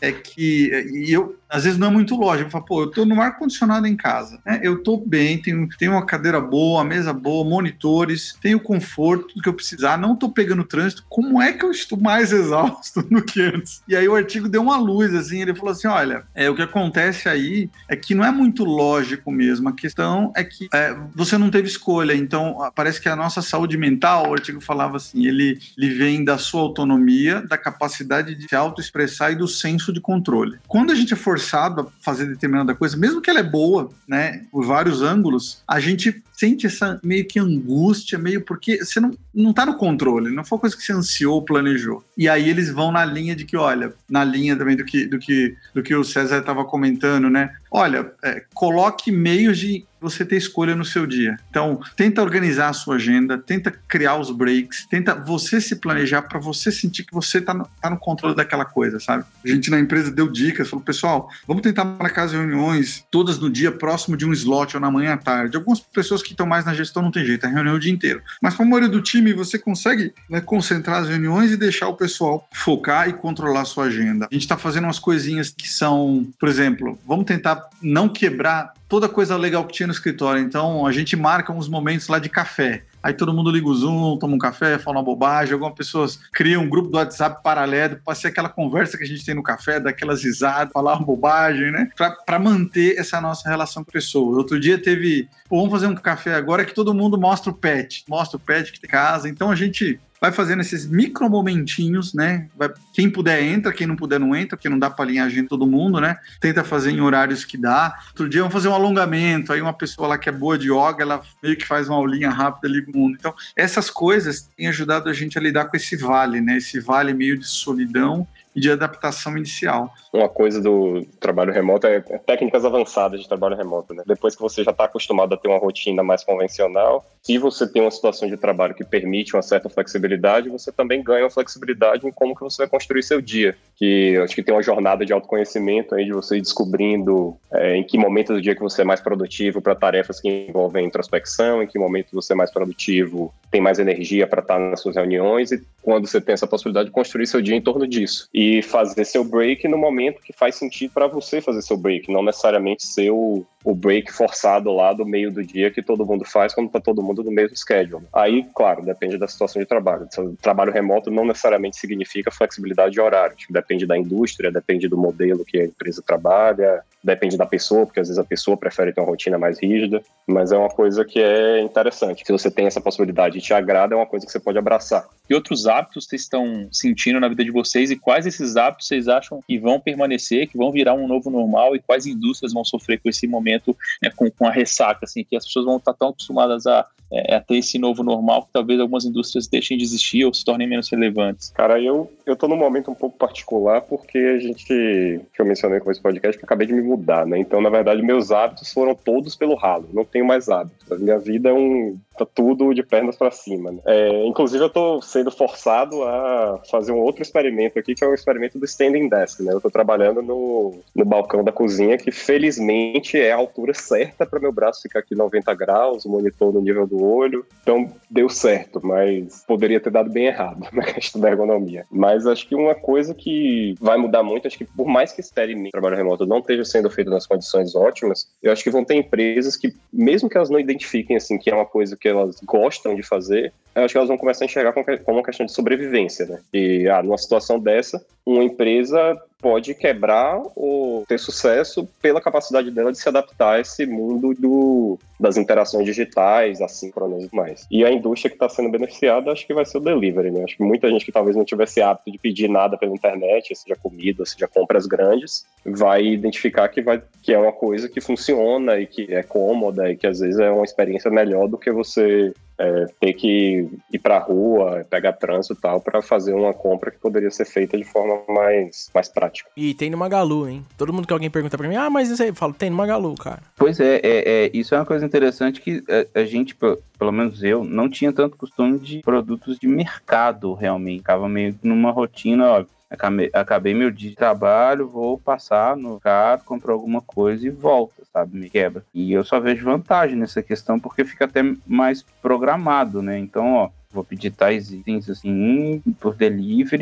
é que, e eu, às vezes não é muito lógico, eu falo, pô, eu tô no ar-condicionado em casa, né? Eu tô bem, tenho uma cadeira boa, uma mesa boa, monitores, tenho conforto, tudo que eu precisar, não tô pegando trânsito, como é que eu estou mais exausto do que antes? E aí o artigo deu uma luz, assim, ele falou assim, olha, o que acontece aí é que não é muito lógico mesmo, a questão é que você não teve escolha, então parece que a nossa saúde mental, o artigo falava assim, ele vem da sua autonomia, da capacidade de se autoexpressar e do senso de controle. Quando a gente é forçado a fazer determinada coisa, mesmo que ela é boa, né, por vários ângulos, a gente sente essa meio que angústia, meio porque você não tá no controle, não foi uma coisa que você ansiou, planejou. E aí eles vão na linha de que, olha, na linha também do que o César estava comentando, né? Olha, coloque meios de você ter escolha no seu dia. Então, tenta organizar a sua agenda, tenta criar os breaks, tenta você se planejar para você sentir que você tá no controle daquela coisa, sabe? A gente na empresa deu dicas, falou, pessoal, vamos tentar marcar as reuniões todas no dia próximo de um slot ou na manhã à tarde. Algumas pessoas que estão mais na gestão não tem jeito, é reunião o dia inteiro. Mas para a maioria do time, você consegue, né, concentrar as reuniões e deixar o pessoal focar e controlar a sua agenda. A gente está fazendo umas coisinhas que são, por exemplo, vamos tentar não quebrar toda coisa legal que tinha no escritório. Então, a gente marca uns momentos lá de café. Aí todo mundo liga o Zoom, toma um café, fala uma bobagem. Algumas pessoas criam um grupo do WhatsApp paralelo para ser aquela conversa que a gente tem no café, daquelas risadas, falar uma bobagem, né? Para manter essa nossa relação com a pessoa. Outro dia teve, vamos fazer um café agora que todo mundo mostra o pet que tem em casa. Então a gente vai fazendo esses micro momentinhos, né? Quem puder entra, quem não puder não entra, porque não dá para alinhar a gente todo mundo, né? Tenta fazer em horários que dá. Outro dia vamos fazer um alongamento, aí uma pessoa lá que é boa de yoga, ela meio que faz uma aulinha rápida ali com o mundo. Então, essas coisas têm ajudado a gente a lidar com esse vale, né? Esse vale meio de solidão e de adaptação inicial. Uma coisa do trabalho remoto é técnicas avançadas de trabalho remoto, né? Depois que você já está acostumado a ter uma rotina mais convencional, se você tem uma situação de trabalho que permite uma certa flexibilidade, você também ganha uma flexibilidade em como que você vai construir seu dia. Que eu acho que tem uma jornada de autoconhecimento aí de você ir descobrindo em que momento do dia que você é mais produtivo para tarefas que envolvem introspecção, em que momento você é mais produtivo, tem mais energia para estar nas suas reuniões, e quando você tem essa possibilidade de construir seu dia em torno disso. E fazer seu break no momento que faz sentido para você fazer seu break, não necessariamente ser o break forçado lá do meio do dia que todo mundo faz quando está todo mundo no mesmo schedule. Aí, claro, depende da situação de trabalho. Trabalho remoto não necessariamente significa flexibilidade de horário. Depende da indústria, depende do modelo que a empresa trabalha, depende da pessoa, porque às vezes a pessoa prefere ter uma rotina mais rígida, mas é uma coisa que é interessante. Se você tem essa possibilidade e te agrada, é uma coisa que você pode abraçar. Que outros hábitos vocês estão sentindo na vida de vocês e quais esses hábitos vocês acham que vão permanecer, que vão virar um novo normal, e quais indústrias vão sofrer com esse momento, né, com a ressaca, assim, que as pessoas vão estar tão acostumadas a ter esse novo normal que talvez algumas indústrias deixem de existir ou se tornem menos relevantes? Cara, eu tô num momento um pouco particular porque que eu mencionei com esse podcast, que eu acabei de me mudar, né? Então, na verdade, meus hábitos foram todos pelo ralo. Não tenho mais hábitos. A minha vida tá tudo de pernas para cima, né? Inclusive, eu tô sendo forçado a fazer um outro experimento aqui, que é o experimento do standing desk, né? Eu tô trabalhando no balcão da cozinha, que felizmente é a altura certa para meu braço ficar aqui 90 graus, o monitor no nível do olho. Então, deu certo, mas poderia ter dado bem errado na questão da ergonomia. Mas acho que uma coisa que vai mudar muito, acho que por mais que esse trabalho remoto não esteja sendo feito nas condições ótimas, eu acho que vão ter empresas que, mesmo que elas não identifiquem assim, que é uma coisa que elas gostam de fazer, eu acho que elas vão começar a enxergar como uma questão de sobrevivência, né? E numa situação dessa, uma empresa pode quebrar ou ter sucesso pela capacidade dela de se adaptar a esse mundo das interações digitais, assíncronas e tudo mais. E a indústria que está sendo beneficiada, acho que vai ser o delivery, né? Acho que muita gente que talvez não tivesse hábito de pedir nada pela internet, seja comida, seja compras grandes, vai identificar que é uma coisa que funciona e que é cômoda e que às vezes é uma experiência melhor do que você ter que ir pra rua, pegar trânsito e tal, pra fazer uma compra que poderia ser feita de forma mais prática. E tem no Magalu, hein? Todo mundo que alguém pergunta pra mim, mas isso aí, eu falo, tem no Magalu, cara. Pois isso é uma coisa interessante que a gente, pelo menos eu, não tinha tanto costume de produtos de mercado, realmente. Ficava meio numa rotina, ó, acabei meu dia de trabalho, vou passar no mercado, compro alguma coisa e volta, sabe? Me quebra. E eu só vejo vantagem nessa questão porque fica até mais programado, né? Então, ó, vou pedir tais itens assim por delivery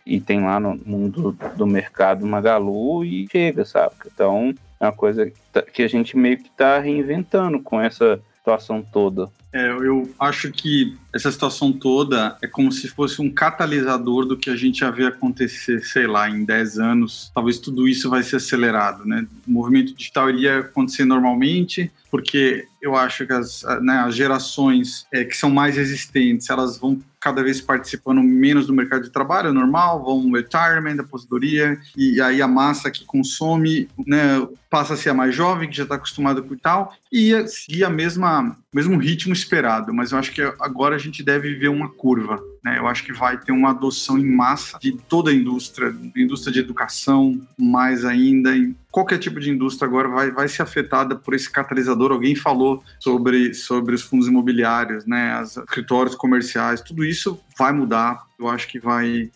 e tem lá no mundo do mercado Magalu e chega, sabe? Então, é uma coisa que a gente meio que está reinventando com essa situação toda. Eu acho que essa situação toda é como se fosse um catalisador do que a gente já vê acontecer, sei lá, em 10 anos. Talvez tudo isso vai ser acelerado, né? O movimento digital ele ia acontecer normalmente, porque eu acho que as gerações que são mais resistentes, elas vão cada vez participando menos do mercado de trabalho, normal, vão no retirement, aposentadoria, e aí a massa que consome, né, passa a ser a mais jovem, que já está acostumada com e tal, e ia seguir o mesmo ritmo esperado, mas eu acho que agora a gente deve ver uma curva, né? Eu acho que vai ter uma adoção em massa de toda a indústria de educação, mais ainda, em qualquer tipo de indústria agora vai ser afetada por esse catalisador. Alguém falou sobre os fundos imobiliários, né, os escritórios comerciais, tudo isso vai mudar. Eu acho que vai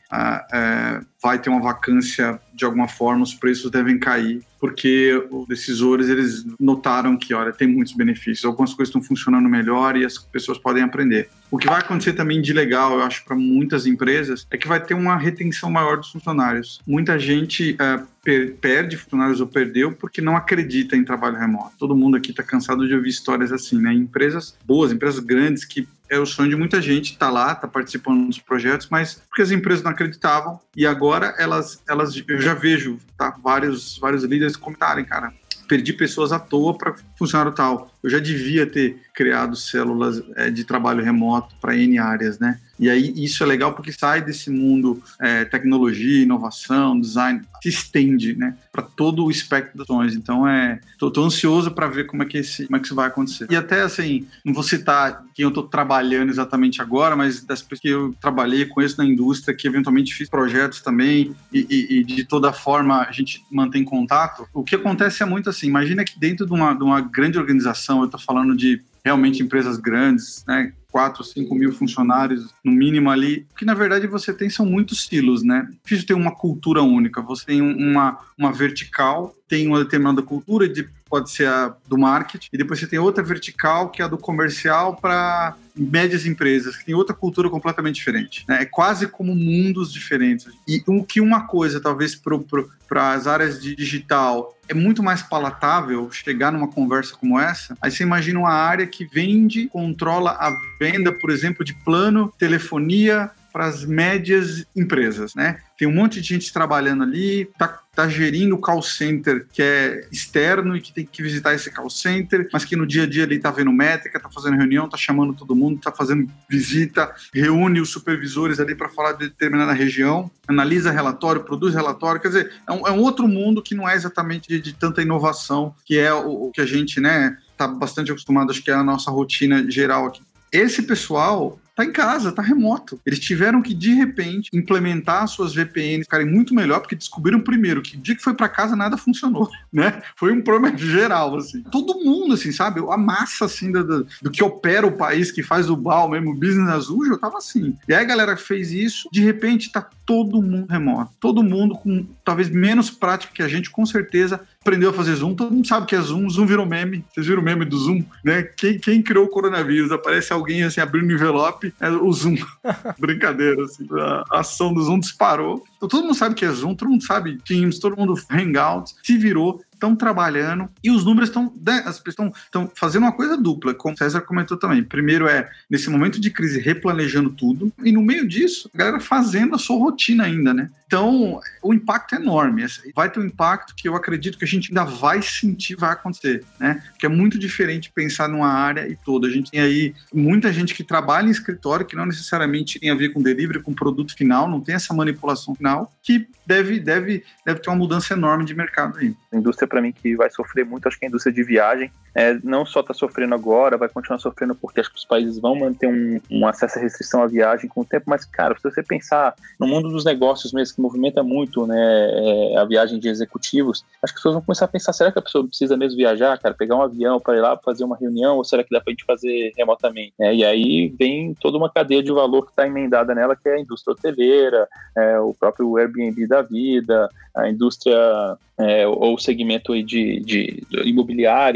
ter uma vacância de alguma forma, os preços devem cair, porque os decisores eles notaram que, olha, tem muitos benefícios, algumas coisas estão funcionando melhor e as pessoas podem aprender. O que vai acontecer também de legal, eu acho, para muitas empresas, é que vai ter uma retenção maior dos funcionários. Muita gente perde funcionários ou perdeu porque não acredita em trabalho remoto. Todo mundo aqui está cansado de ouvir histórias assim, né? Empresas boas, empresas grandes, que é o sonho de muita gente, tá lá, tá participando dos projetos, mas porque as empresas não acreditavam e agora elas eu já vejo, tá, vários líderes comentarem, cara, perdi pessoas à toa para funcionário tal. Eu já devia ter criado células de trabalho remoto para N áreas, né? E aí isso é legal porque sai desse mundo tecnologia, inovação, design, se estende, né, para todo o espectro das ações. Então tô ansioso para ver como é que isso vai acontecer. E até assim, não vou citar quem eu estou trabalhando exatamente agora, mas das pessoas que eu trabalhei, conheço na indústria, que eventualmente fiz projetos também e de toda forma a gente mantém contato. O que acontece é muito assim, imagina que dentro de uma grande organização, eu estou falando de realmente empresas grandes, né, 4, 5 mil funcionários, no mínimo ali, o que na verdade você tem são muitos silos, né? É difícil ter uma cultura única, você tem uma vertical, tem uma determinada cultura, pode ser a do marketing, e depois você tem outra vertical, que é a do comercial para médias empresas, que tem outra cultura completamente diferente, né? É quase como mundos diferentes. E o que uma coisa, talvez para as áreas de digital, é muito mais palatável chegar numa conversa como essa, aí você imagina uma área que vende, controla a venda, por exemplo, de plano, telefonia para as médias empresas, né? Tem um monte de gente trabalhando ali, tá gerindo o call center que é externo e que tem que visitar esse call center, mas que no dia a dia ali tá vendo métrica, tá fazendo reunião, tá chamando todo mundo, tá fazendo visita, reúne os supervisores ali para falar de determinada região, analisa relatório, produz relatório, quer dizer, é um outro mundo que não é exatamente de tanta inovação, que é o que a gente, né, tá bastante acostumado, acho que é a nossa rotina geral aqui. Esse pessoal tá em casa, tá remoto. Eles tiveram que, de repente, implementar suas VPNs, ficarem muito melhor, porque descobriram primeiro que o dia que foi para casa nada funcionou, né? Foi um problema geral, assim. Todo mundo, assim, sabe? A massa, assim, do que opera o país, que faz o BAU mesmo, o business as usual, tava assim. E aí a galera fez isso, de repente tá todo mundo remoto. Todo mundo com, talvez, menos prática que a gente, com certeza, aprendeu a fazer Zoom. Todo mundo sabe que é Zoom. Zoom virou meme. Vocês viram o meme do Zoom, né? Quem criou o coronavírus? Aparece alguém, assim, abrindo o envelope, é o Zoom. Brincadeira, assim. A ação do Zoom disparou. Então, todo mundo sabe que é Zoom, todo mundo sabe Teams, todo mundo Hangouts, se virou, estão trabalhando e os números estão, né, as pessoas estão fazendo uma coisa dupla, como o César comentou também. Primeiro nesse momento de crise, replanejando tudo, e no meio disso, a galera fazendo a sua rotina ainda, né? Então, o impacto é enorme. Vai ter um impacto que eu acredito que a gente ainda vai sentir, vai acontecer, né? Porque é muito diferente pensar numa área e toda. A gente tem aí muita gente que trabalha em escritório, que não necessariamente tem a ver com delivery, com produto final, não tem essa manipulação final, que deve ter uma mudança enorme de mercado aí. A indústria, para mim, que vai sofrer muito, acho que é a indústria de viagem. Não só está sofrendo agora, vai continuar sofrendo porque acho que os países vão manter um acesso à restrição à viagem com o tempo, mas, cara, se você pensar no mundo dos negócios mesmo, que movimenta muito, né, a viagem de executivos, acho que as pessoas vão começar a pensar, será que a pessoa precisa mesmo viajar, cara, pegar um avião para ir lá fazer uma reunião, ou será que dá para a gente fazer remotamente? E aí vem toda uma cadeia de valor que está emendada nela, que é a indústria hoteleira, o próprio Airbnb da vida, a indústria ou o segmento aí de imobiliário, que a gente falou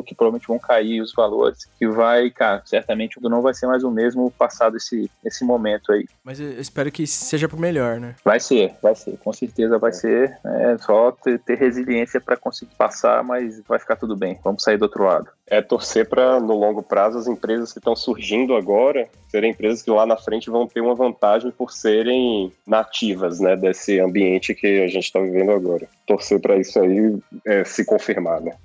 que provavelmente vão cair os valores, que vai, cara, certamente não vai ser mais o mesmo passado esse momento aí. Mas eu espero que seja pro melhor, né? Vai ser, com certeza vai ser. É só ter resiliência para conseguir passar, mas vai ficar tudo bem. Vamos sair do outro lado. É torcer para, no longo prazo, as empresas que estão surgindo agora serem empresas que lá na frente vão ter uma vantagem por serem nativas, né, desse ambiente que a gente está vivendo agora. Torcer para isso aí se confirmar, né?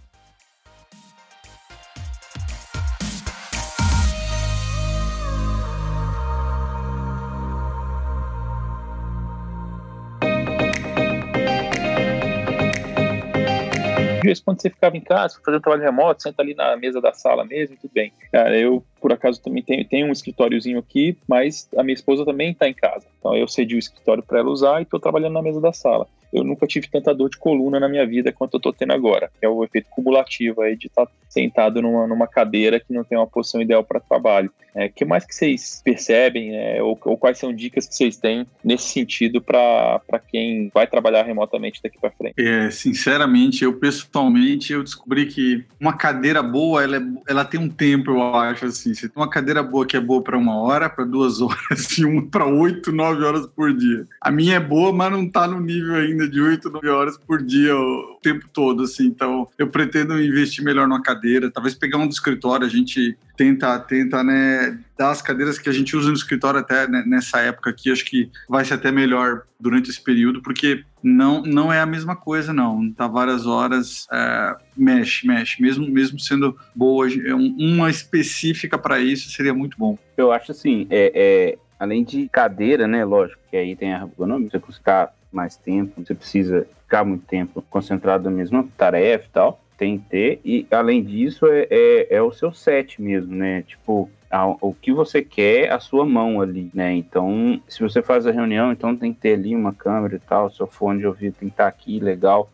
Quando você ficava em casa, fazendo trabalho remoto, senta ali na mesa da sala mesmo, tudo bem. Cara, eu, por acaso, também tenho um escritóriozinho aqui, mas a minha esposa também está em casa. Então eu cedi o escritório para ela usar e estou trabalhando na mesa da sala. Eu nunca tive tanta dor de coluna na minha vida quanto eu estou tendo agora, que é o efeito cumulativo aí de estar sentado numa cadeira que não tem uma posição ideal para trabalho. O que mais que vocês percebem, né, ou quais são dicas que vocês têm nesse sentido para quem vai trabalhar remotamente daqui para frente? Sinceramente, eu pessoalmente, eu descobri que uma cadeira boa, ela tem um tempo, eu acho, assim. Você tem uma cadeira boa que é boa para 1 hora, para 2 horas, e uma para 8, 9 horas por dia. A minha é boa, mas não tá no nível ainda de 8, 9 horas por dia o tempo todo, assim. Então, eu pretendo investir melhor numa cadeira, talvez pegar um do escritório, a gente tenta, né, dar as cadeiras que a gente usa no escritório até nessa época aqui, acho que vai ser até melhor durante esse período, porque não é a mesma coisa, não. Tá várias horas, mexe. Mesmo sendo boa, uma específica para isso seria muito bom. Eu acho assim, além de cadeira, né, lógico, que aí tem a ergonomia, você ficar mais tempo, você precisa ficar muito tempo concentrado na mesma tarefa e tal, tem que ter, e além disso é o seu set mesmo, né, tipo, o que você quer, a sua mão ali, né, então, se você faz a reunião, então tem que ter ali uma câmera e tal, seu fone de ouvido tem que estar aqui, legal,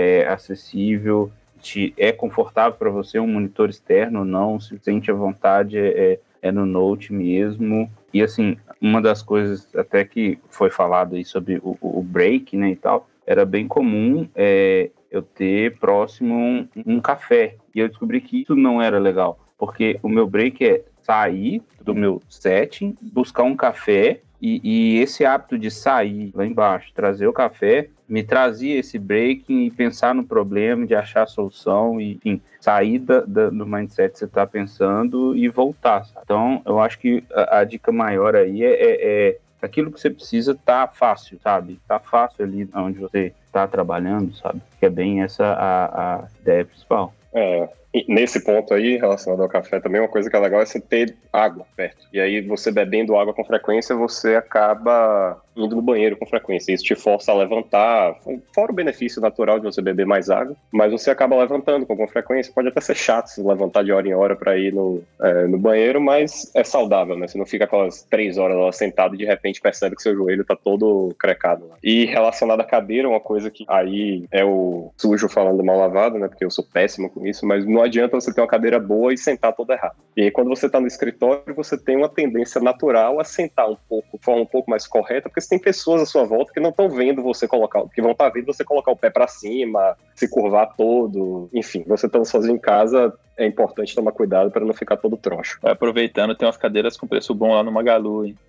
acessível, é confortável para você, um monitor externo ou não, se sente à vontade, no Note mesmo. E assim, uma das coisas até que foi falado aí sobre o break, né, e tal, era bem comum eu ter próximo um café. E eu descobri que isso não era legal, porque o meu break é sair do meu setting, buscar um café, e esse hábito de sair lá embaixo, trazer o café, me trazia esse breaking e pensar no problema, de achar a solução, e, enfim, sair do mindset que você está pensando e voltar. Então, eu acho que a dica maior aí é aquilo que você precisa tá fácil, sabe? Tá fácil ali onde você está trabalhando, sabe? Que é bem essa a ideia principal. E nesse ponto aí, relacionado ao café, também uma coisa que é legal é você ter água perto. E aí, você bebendo água com frequência, você acaba indo no banheiro com frequência. Isso te força a levantar, fora o benefício natural de você beber mais água, mas você acaba levantando com frequência. Pode até ser chato se levantar de hora em hora para ir no banheiro, mas é saudável, né? Você não fica aquelas 3 horas lá sentado e de repente percebe que seu joelho tá todo crecado lá. E relacionado à cadeira, uma coisa que aí é o sujo falando mal lavado, né? Porque eu sou péssimo com isso, mas não adianta você ter uma cadeira boa e sentar toda errada. E aí, quando você tá no escritório, você tem uma tendência natural a sentar de forma um pouco mais correta, porque você tem pessoas à sua volta que não estão vendo você que vão estar vendo você colocar o pé para cima, se curvar todo, enfim, você estando sozinho em casa, é importante tomar cuidado para não ficar todo troncho. Aproveitando, tem umas cadeiras com preço bom lá no Magalu, hein?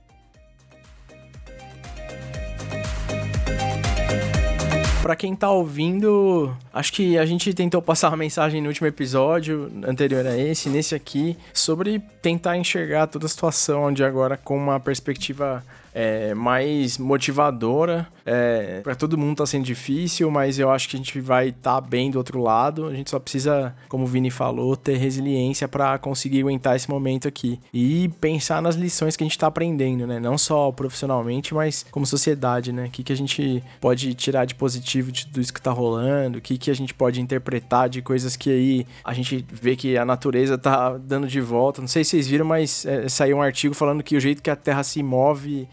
Pra quem tá ouvindo, acho que a gente tentou passar uma mensagem no último episódio, anterior a nesse aqui, sobre tentar enxergar toda a situação de agora com uma perspectiva mais motivadora. Pra todo mundo tá sendo difícil, mas eu acho que a gente vai estar bem do outro lado. A gente só precisa, como o Vini falou, ter resiliência pra conseguir aguentar esse momento aqui. E pensar nas lições que a gente tá aprendendo, né? Não só profissionalmente, mas como sociedade, né? O que a gente pode tirar de positivo de tudo isso que tá rolando, o que a gente pode interpretar de coisas que aí a gente vê que a natureza tá dando de volta. Não sei se vocês viram, mas saiu um artigo falando que o jeito que a Terra se move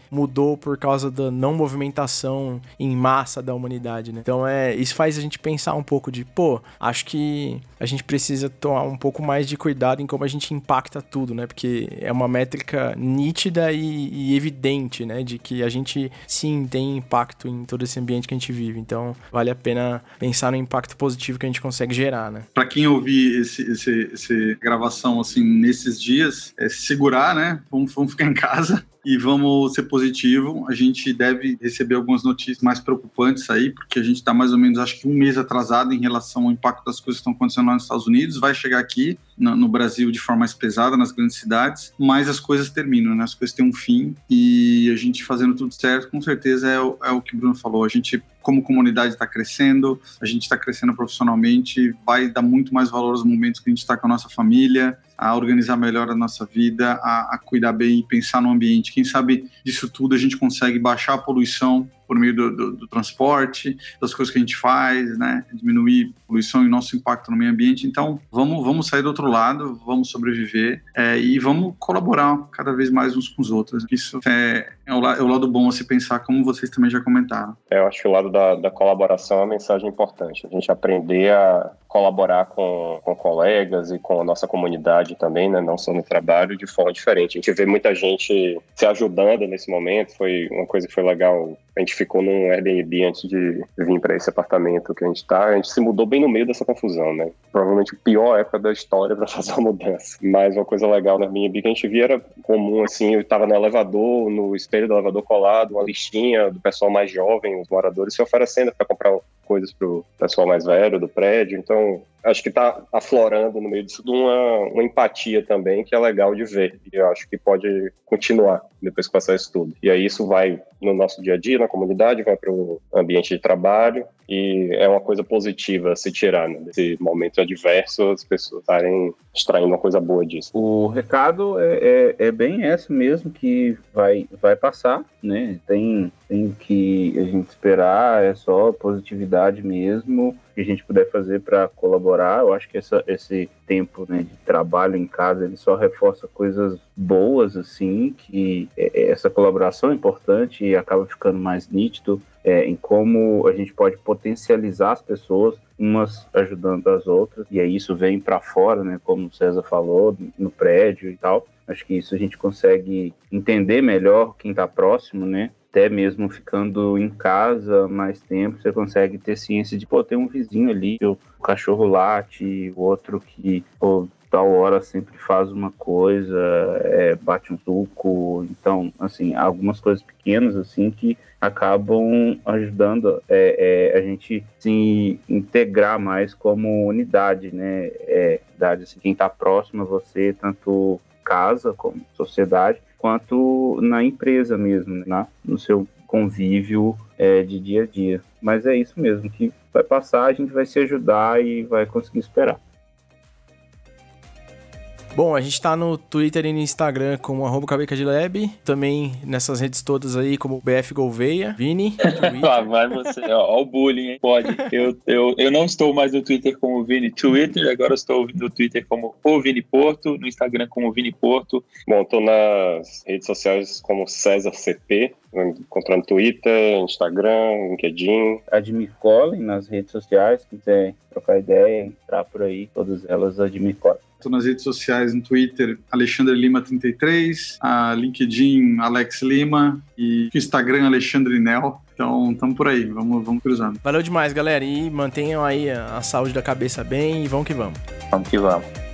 mudou por causa da não movimentação em massa da humanidade, né? Então isso faz a gente pensar um pouco de, acho que a gente precisa tomar um pouco mais de cuidado em como a gente impacta tudo, né? Porque é uma métrica nítida e evidente, né? De que a gente, sim, tem impacto em todo esse ambiente que a gente vive. Então, vale a pena pensar no impacto positivo que a gente consegue gerar, né? Para quem ouvir esse gravação, assim, nesses dias, se segurar, né? Vamos ficar em casa. E vamos ser positivo. A gente deve receber algumas notícias mais preocupantes aí, porque a gente está mais ou menos, acho que um mês atrasado em relação ao impacto das coisas que estão acontecendo lá nos Estados Unidos. Vai chegar aqui no Brasil de forma mais pesada, nas grandes cidades, mas as coisas terminam, né? As coisas têm um fim e a gente fazendo tudo certo, com certeza é o que o Bruno falou. A gente, como comunidade, está crescendo, a gente está crescendo profissionalmente, vai dar muito mais valor aos momentos que a gente está com a nossa família, a organizar melhor a nossa vida, a cuidar bem e pensar no ambiente. Quem sabe disso tudo a gente consegue baixar a poluição por meio do transporte, das coisas que a gente faz, né? Diminuir a poluição e o nosso impacto no meio ambiente. Então, vamos sair do outro lado, vamos sobreviver e vamos colaborar cada vez mais uns com os outros. Isso é o lado bom a se pensar, como vocês também já comentaram. Eu acho que o lado da colaboração é uma mensagem importante. A gente aprender a colaborar com colegas e com a nossa comunidade também, né? Não só no trabalho, de forma diferente. A gente vê muita gente se ajudando nesse momento. Foi uma coisa que foi legal. A gente ficou num Airbnb antes de vir para esse apartamento que a gente tá. A gente se mudou bem no meio dessa confusão, né? Provavelmente a pior época da história para fazer uma mudança. Mas uma coisa legal no Airbnb que a gente via era comum, assim, eu tava no elevador, no espelho do elevador colado, uma listinha do pessoal mais jovem, os moradores se oferecendo para comprar coisas pro pessoal mais velho do prédio. Então, acho que tá aflorando no meio disso uma empatia também, que é legal de ver. E eu acho que pode continuar depois que passar isso tudo. E aí isso vai no nosso dia a dia, na comunidade, vai para o ambiente de trabalho, e é uma coisa positiva a se tirar, né? Desse momento adverso, as pessoas estarem extraindo uma coisa boa disso. O recado é bem esse mesmo, que vai passar, né? Tem que a gente esperar, é só positividade mesmo, que a gente puder fazer para colaborar. Eu acho que esse tempo, né, de trabalho em casa, ele só reforça coisas boas, assim, que essa colaboração é importante e acaba ficando mais nítido em como a gente pode potencializar as pessoas, umas ajudando as outras, e aí isso vem para fora, né, como o César falou, no prédio e tal. Acho que isso a gente consegue entender melhor quem está próximo, né? Até mesmo ficando em casa mais tempo, você consegue ter ciência de, tem um vizinho ali, o cachorro late, o outro que, tal hora sempre faz uma coisa, bate um suco. Então, assim, algumas coisas pequenas, assim, que acabam ajudando a gente se integrar mais como unidade, né? Assim, quem está próximo a você, tanto casa como sociedade, quanto na empresa mesmo, né? No seu convívio de dia a dia. Mas é isso mesmo, que vai passar, a gente vai se ajudar e vai conseguir esperar. Bom, a gente tá no Twitter e no Instagram como @cabecadilab, também nessas redes todas aí como BF Gouveia, Vini, vai você, ó o bullying, hein? Pode. Eu não estou mais no Twitter como Vini Twitter, agora eu estou no Twitter como o Vini Porto, no Instagram como Vini Porto. Bom, estou nas redes sociais como César CP, encontrando Twitter, Instagram, LinkedIn. Admir Colin nas redes sociais, se quiser trocar ideia, entrar por aí, todas elas Admir Colin. Estou nas redes sociais, no Twitter, Alexandre Lima 33, a LinkedIn, Alex Lima, e o Instagram, Alexandre Nel. Então, estamos por aí, vamos cruzando. Valeu demais, galera, e mantenham aí a saúde da cabeça bem e vamos que vamos. Vamos que vamos.